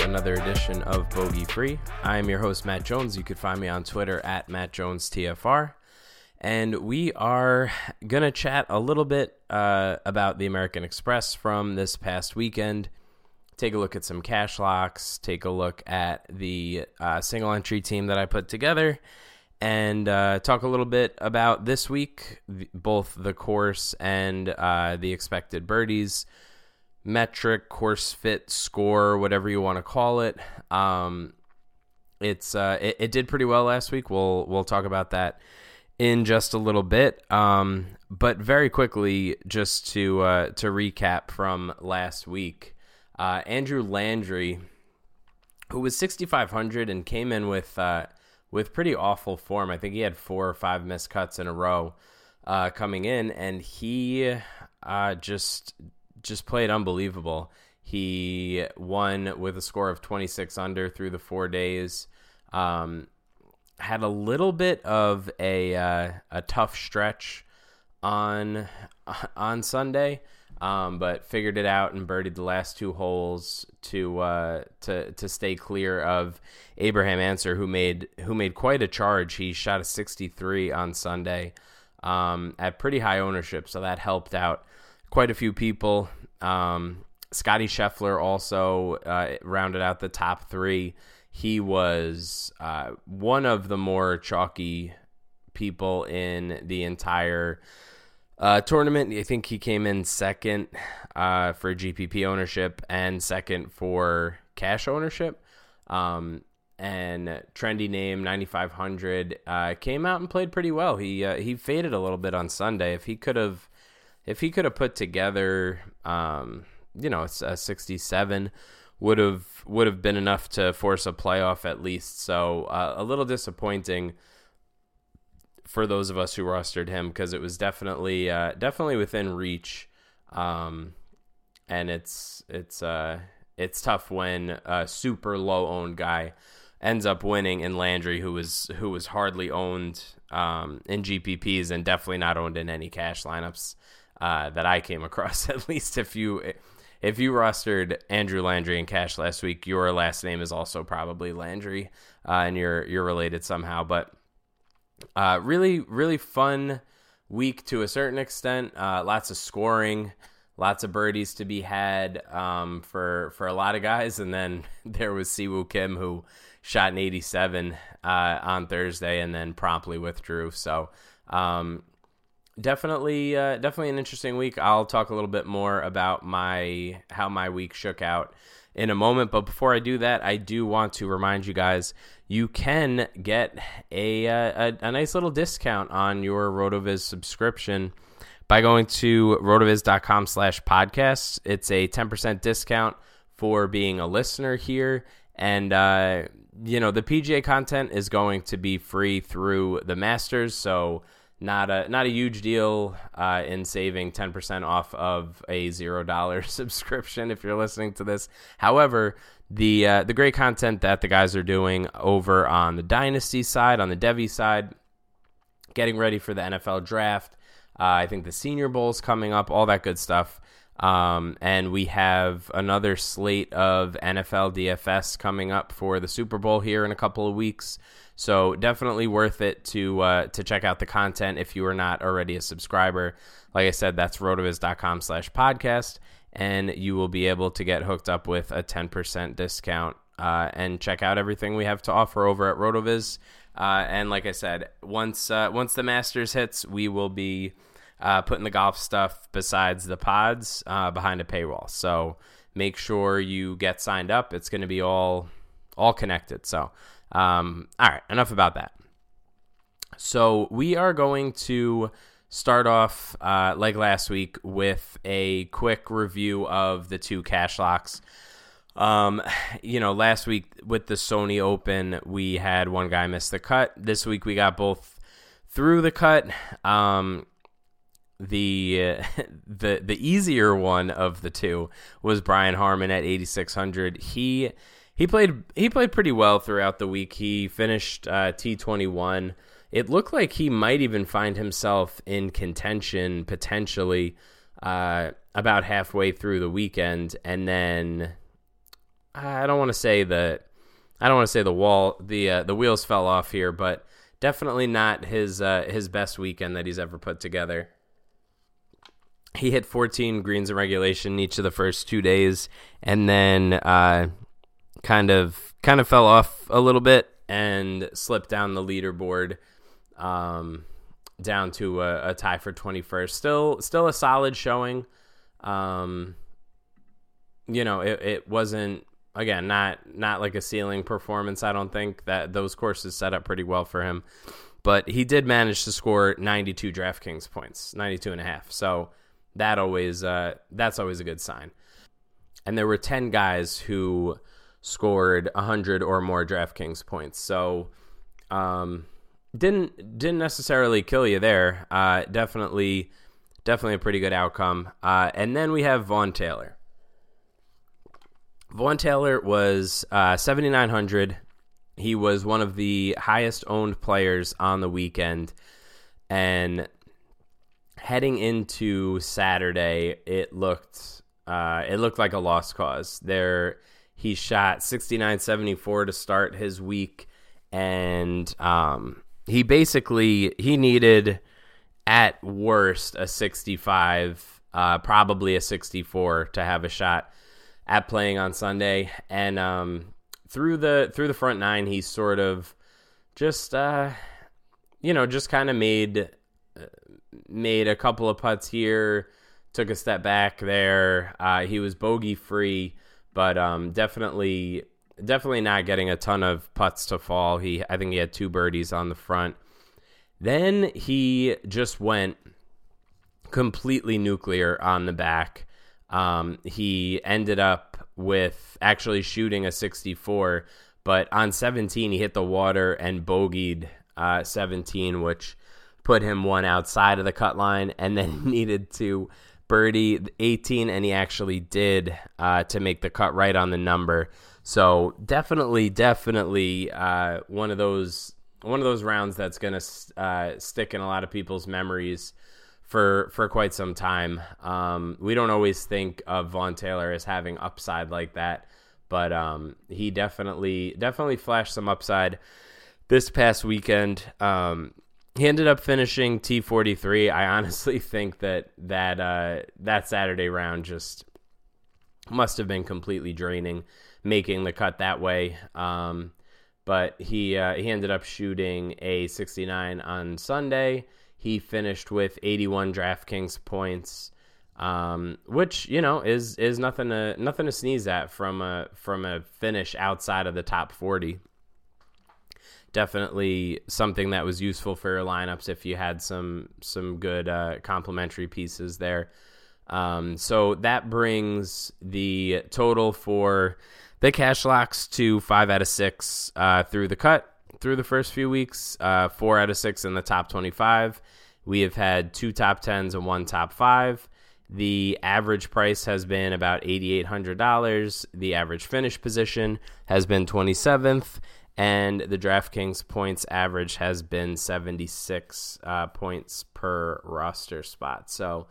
another edition of Bogey Free. I am your host, Matt Jones. You could find me on Twitter at MattJonesTFR. And we are going to chat a little bit about the American Express from this past weekend. Take a look at some cash locks. Take a look at the single entry team that I put together. And talk a little bit about this week, both the course and the expected birdies. Metric, course fit, score, whatever you want to call it. It did pretty well last week. We'll talk about that in just a little bit. But very quickly, just to recap from last week, Andrew Landry, who was 6,500 and came in with pretty awful form. I think he had 4 or 5 missed cuts in a row coming in, and he just played unbelievable. He won with a score of 26 under through the 4 days. Had a little bit of a tough stretch on Sunday, but figured it out and birdied the last 2 holes to stay clear of Abraham Ancer, who made quite a charge. He shot a 63 on Sunday at pretty high ownership, so that helped out quite a few people. Scotty Scheffler also rounded out the top 3. He was one of the more chalky people in the entire tournament. I think he came in second for GPP ownership and second for cash ownership. And trendy name 9,500 came out and played pretty well. He faded a little bit on Sunday. If he could have put together, a 67, would have been enough to force a playoff at least. So a little disappointing for those of us who rostered him, because it was definitely within reach. And it's tough when a super low owned guy ends up winning in Landry, who was hardly owned in GPPs and definitely not owned in any cash lineups that I came across. At least if you rostered Andrew Landry in cash last week, your last name is also probably Landry, and you're related somehow. But really, really fun week to a certain extent. Lots of scoring, lots of birdies to be had for a lot of guys. And then there was Siwoo Kim, who shot an 87 on Thursday and then promptly withdrew. So definitely an interesting week. I'll talk a little bit more about how my week shook out in a moment. But before I do that, I do want to remind you guys, you can get a nice little discount on your RotoViz subscription by going to rotoviz.com/podcast. It's a 10% discount for being a listener here. And, the PGA content is going to be free through the Masters. So not a huge deal in saving 10% off of a $0 subscription if you're listening to this. However, the great content that the guys are doing over on the Dynasty side, on the Devy side, getting ready for the NFL draft. I think the Senior Bowl's coming up, all that good stuff. And we have another slate of NFL DFS coming up for the Super Bowl here in a couple of weeks. So definitely worth it to check out the content if you are not already a subscriber. Like I said, that's rotoviz.com/podcast, and you will be able to get hooked up with a 10% discount and check out everything we have to offer over at RotoViz. And like I said, once the Masters hits, we will be putting the golf stuff besides the pods behind a paywall. So make sure you get signed up. It's going to be all connected. So all right, enough about that. So we are going to start off like last week with a quick review of the 2 cash locks. Last week with the Sony Open, we had one guy miss the cut. This week we got both through the cut. The easier one of the 2 was Brian Harman at 8,600. He played pretty well throughout the week. He finished T21. It looked like he might even find himself in contention potentially about halfway through the weekend, and then I don't want to say that. I don't want to say the wheels fell off here, but definitely not his best weekend that he's ever put together. He hit 14 greens in regulation each of the first 2 days, and then kind of fell off a little bit and slipped down the leaderboard, down to a tie for 21st. Still a solid showing. It wasn't, again, not like a ceiling performance. I don't think that those courses set up pretty well for him, but he did manage to score 92 DraftKings points, 92 and a half. So that's always a good sign. And there were 10 guys who scored 100 or more DraftKings points. So didn't necessarily kill you there. Definitely a pretty good outcome. And then we have Vaughn Taylor. Vaughn Taylor was 7,900. He was one of the highest owned players on the weekend. And heading into Saturday, it looked like a lost cause. He shot 69.74 to start his week, and he needed at worst a 65, probably a 64 to have a shot at playing on Sunday. And through the front nine, he sort of just kind of made a couple of putts here, took a step back there. He was bogey free, but definitely not getting a ton of putts to fall. I think he had 2 birdies on the front. Then he just went completely nuclear on the back. He ended up with actually shooting a 64, but on 17 he hit the water and bogeyed 17, which put him one outside of the cut line, and then needed to birdie 18, and he actually did to make the cut right on the number. So definitely one of those rounds that's going to stick in a lot of people's memories for quite some time. We don't always think of Vaughn Taylor as having upside like that, but he definitely flashed some upside this past weekend. He ended up finishing T43. I honestly think that Saturday round just must have been completely draining, making the cut that way. But he ended up shooting a 69 on Sunday. He finished with 81 DraftKings points, which is nothing to sneeze at from a finish outside of the top 40. Definitely something that was useful for your lineups if you had some good complementary pieces there. So that brings the total for the cash locks to 5 out of 6 through the cut through the first few weeks, 4 out of 6 in the top 25. We have had 2 top 10s and 1 top 5. The average price has been about $8,800. The average finish position has been 27th. And the DraftKings points average has been 76 points per roster spot. So,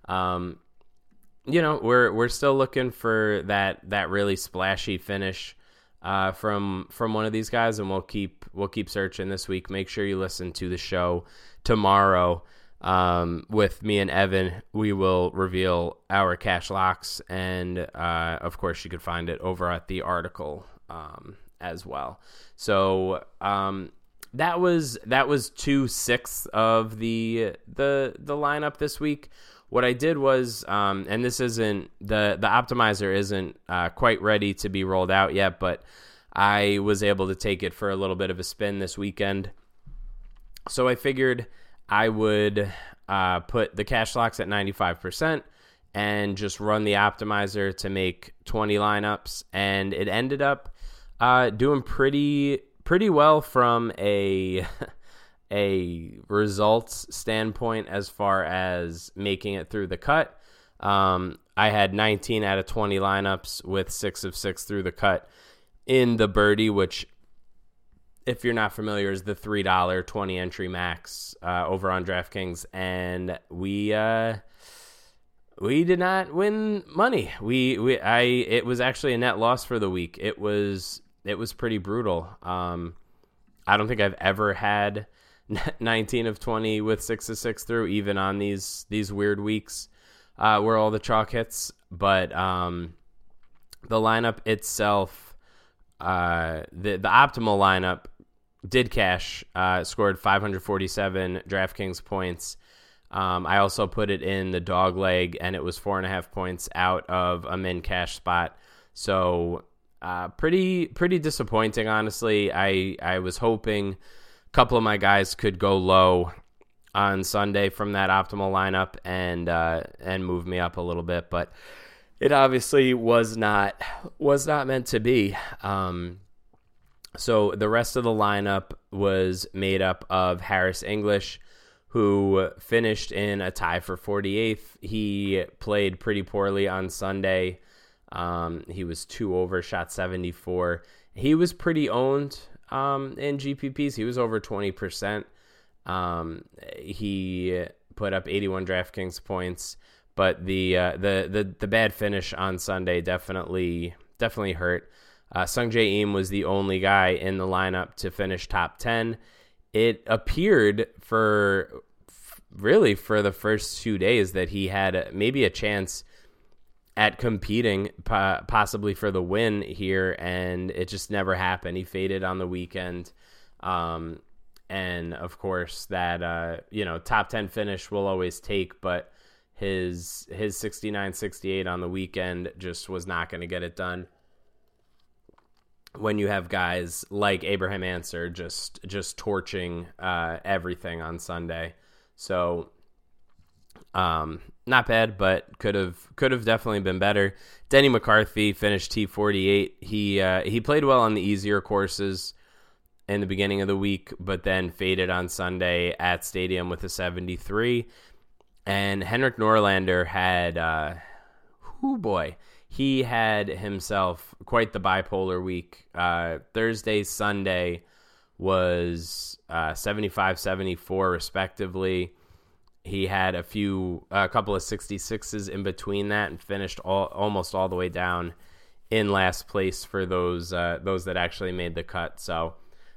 we're still looking for that really splashy finish from one of these guys, and we'll keep searching this week. Make sure you listen to the show tomorrow with me and Evan. We will reveal our cash locks, and of course, you could find it over at the article as well. So that was 2/6 of the lineup this week. What I did was, and this isn't the optimizer isn't quite ready to be rolled out yet, but I was able to take it for a little bit of a spin this weekend. So I figured I would put the cash locks at 95% and just run the optimizer to make 20 lineups, and it ended up doing pretty well from a results standpoint as far as making it through the cut. I had 19 out of 20 lineups with 6 of 6 through the cut in the birdie, which, if you're not familiar, is the $3 20 entry max over on DraftKings, and we We did not win money. It was actually a net loss for the week. It was pretty brutal. I don't think I've ever had 19 of 20 with 6 of 6 through, even on these weird weeks where all the chalk hits. But the lineup itself, the optimal lineup did cash, scored 547 DraftKings points. I also put it in the dog leg, and it was 4.5 points out of a min cash spot. So pretty disappointing, honestly. I was hoping a couple of my guys could go low on Sunday from that optimal lineup and move me up a little bit, but it obviously was not meant to be. So the rest of the lineup was made up of Harris English, who finished in a tie for 48th. He played pretty poorly on Sunday. He was 2 over, shot 74. He was pretty owned in GPPs. He was over 20%. He put up 81 DraftKings points, but the bad finish on Sunday definitely hurt. Sungjae Im was the only guy in the lineup to finish top 10. It appeared for the first 2 days that he had maybe a chance at competing possibly for the win here, and it just never happened. He faded on the weekend. And of course that, top 10 finish will always take, but his 69-68 on the weekend just was not going to get it done when you have guys like Abraham Answer just torching everything on Sunday. So not bad, but could have definitely been better. Denny McCarthy finished T48. He played well on the easier courses in the beginning of the week, but then faded on Sunday at Stadium with a 73. And Henrik Norlander had, he had himself quite the bipolar week. Thursday, Sunday was 75-74 respectively. He had a couple of 66s in between that and finished almost all the way down in last place for those that actually made the cut. So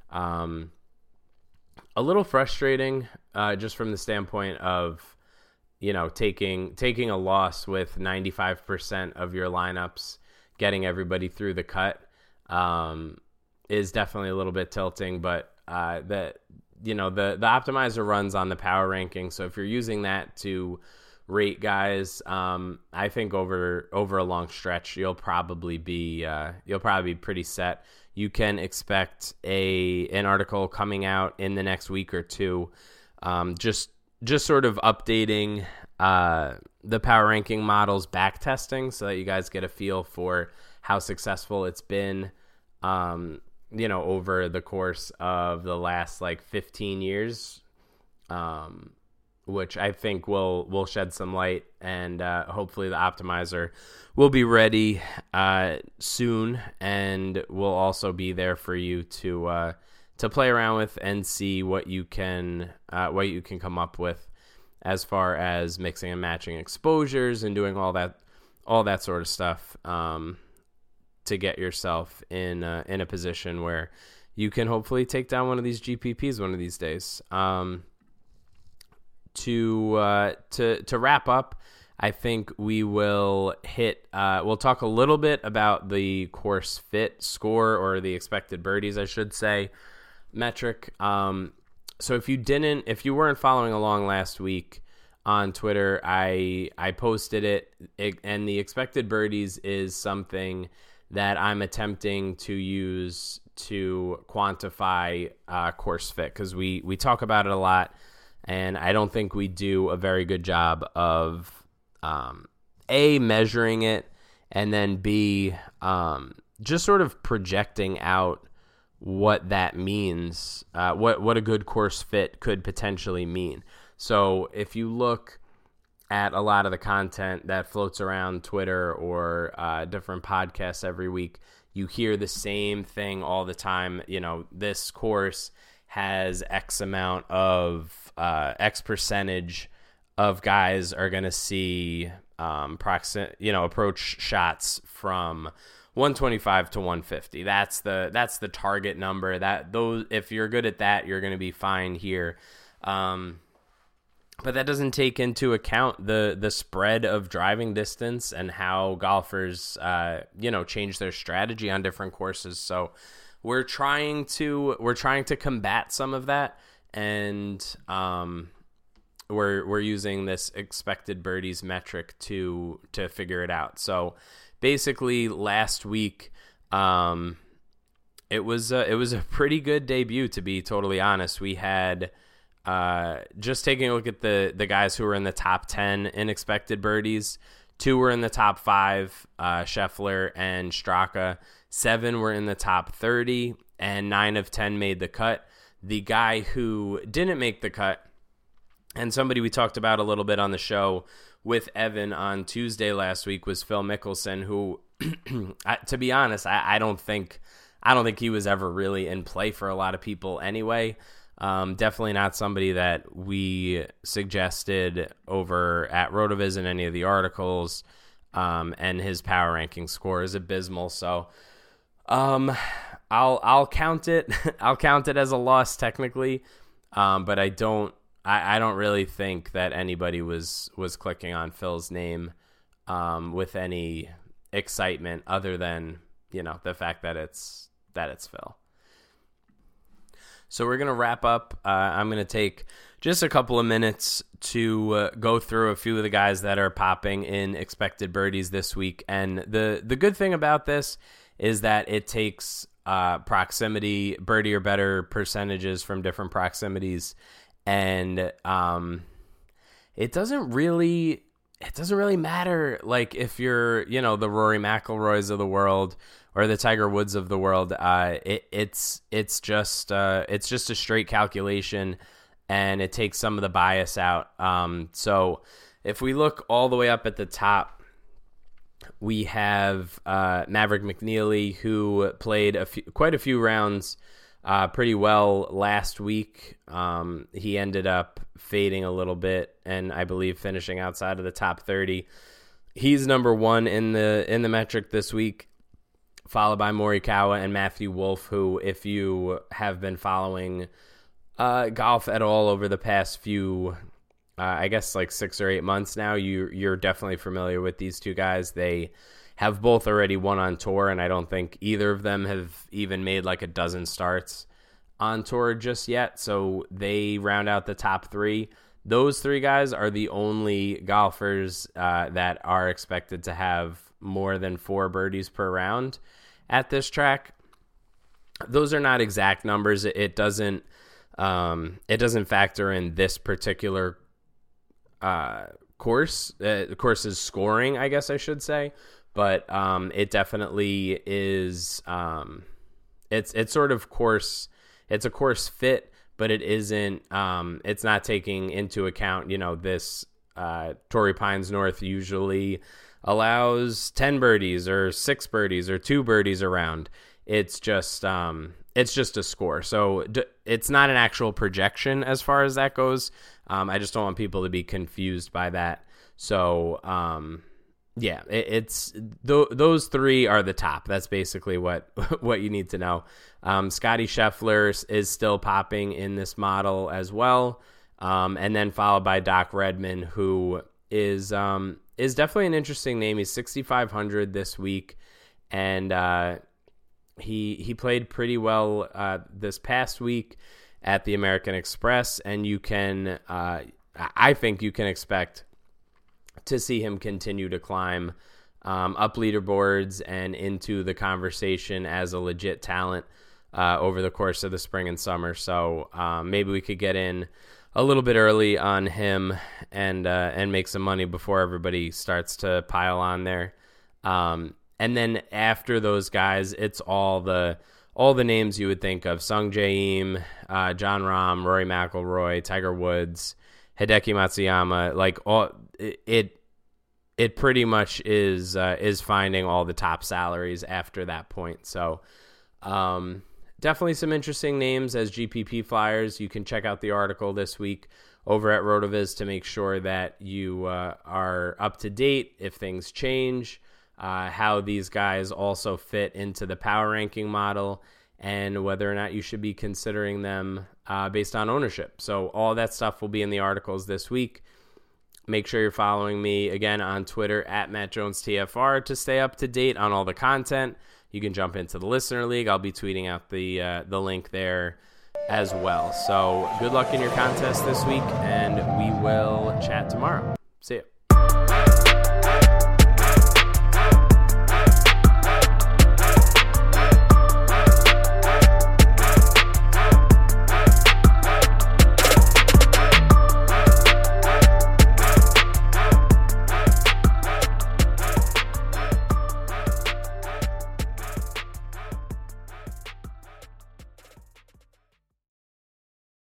a little frustrating just from the standpoint of, taking a loss with 95% of your lineups, getting everybody through the cut is definitely a little bit tilting, but the optimizer runs on the power ranking. So if you're using that to rate guys, I think over a long stretch, you'll probably be pretty set. You can expect an article coming out in the next week or two, just sort of updating the power ranking models back testing so that you guys get a feel for how successful it's been, over the course of the last 15 years, which I think will shed some light, and hopefully the optimizer will be ready soon, and will also be there for you to play around with and see what you can come up with as far as mixing and matching exposures and doing all that sort of stuff to get yourself in a position where you can hopefully take down one of these GPPs one of these days. To wrap up, I think we will we'll talk a little bit about the course fit score, or the expected birdies, I should say, metric. So if you weren't following along last week on Twitter, I posted it, and the expected birdies is something that I'm attempting to use to quantify course fit, because we talk about it a lot, and I don't think we do a very good job of A, measuring it, and then B, just sort of projecting out what that means, what a good course fit could potentially mean. So if you look at a lot of the content that floats around Twitter or different podcasts every week, you hear the same thing all the time. This course has X amount of X percentage of guys are going to see approach shots from 125 to 150. That's the target number. If you're good at that, you're going to be fine here. But that doesn't take into account the spread of driving distance and how golfers change their strategy on different courses. So we're trying to combat some of that, and we're using this expected birdies metric to figure it out. So basically last week it was a pretty good debut, to be totally honest. We had just taking a look at the guys who were in the top 10 in expected birdies. 2 were in the top 5, Scheffler and Straka. 7 were in the top 30, and 9 of 10 made the cut. The guy who didn't make the cut, and somebody we talked about a little bit on the show with Evan on Tuesday last week, was Phil Mickelson, who, to be honest, I don't think he was ever really in play for a lot of people anyway. Definitely not somebody that we suggested over at RotoViz in any of the articles, and his power ranking score is abysmal. So, I'll count it. I'll count it as a loss technically, but I don't really think that anybody was clicking on Phil's name with any excitement other than the fact that it's Phil. So we're going to wrap up. I'm going to take just a couple of minutes to go through a few of the guys that are popping in expected birdies this week. And the good thing about this is that it takes proximity, birdie or better percentages from different proximities. And it doesn't really matter, like, if you're, the Rory McIlroys of the world or the Tiger Woods of the world. It's just a straight calculation, and it takes some of the bias out. So if we look all the way up at the top, we have Maverick McNeely, who played quite a few rounds pretty well last week. He ended up fading a little bit, and I believe finishing outside of the top 30. He's number 1 in the metric this week, followed by Morikawa and Matthew Wolff, who, if you have been following golf at all over the past few, I guess like 6 or 8 months now, you're definitely familiar with these two guys. They have both already won on tour, and I don't think either of them have even made like a dozen starts on tour just yet. So they round out the top 3. Those 3 guys are the only golfers that are expected to have more than 4 birdies per round at this track. Those are not exact numbers. It doesn't factor in this particular course's scoring, I guess I should say. But it definitely is. It's sort of course. It's a course fit, but it isn't. It's not taking into account. This Torrey Pines North usually allows 10 birdies or 6 birdies or 2 birdies around. It's just a score. So it's not an actual projection as far as that goes. I just don't want people to be confused by that. So yeah, it's those 3 are the top. That's basically what you need to know. Scotty Scheffler is still popping in this model as well, and then followed by Doc Redman, who is definitely an interesting name. He's 6,500 this week, and he played pretty well this past week at the American Express, and I think you can expect to see him continue to climb up leaderboards and into the conversation as a legit talent over the course of the spring and summer. So maybe we could get in a little bit early on him and make some money before everybody starts to pile on there. And then after those guys, it's all the names you would think of: Sung Jae Im, Jon Rahm, Rory McIlroy, Tiger Woods, Hideki Matsuyama. Like it pretty much is finding all the top salaries after that point. So definitely some interesting names as GPP flyers. You can check out the article this week over at RotoViz to make sure that you are up to date if things change, how these guys also fit into the power ranking model, and whether or not you should be considering them based on ownership. So all that stuff will be in the articles this week. Make sure you're following me again on Twitter at MattJonesTFR to stay up to date on all the content. You can jump into the Listener League. I'll be tweeting out the link there as well. So good luck in your contest this week, and we will chat tomorrow. See ya.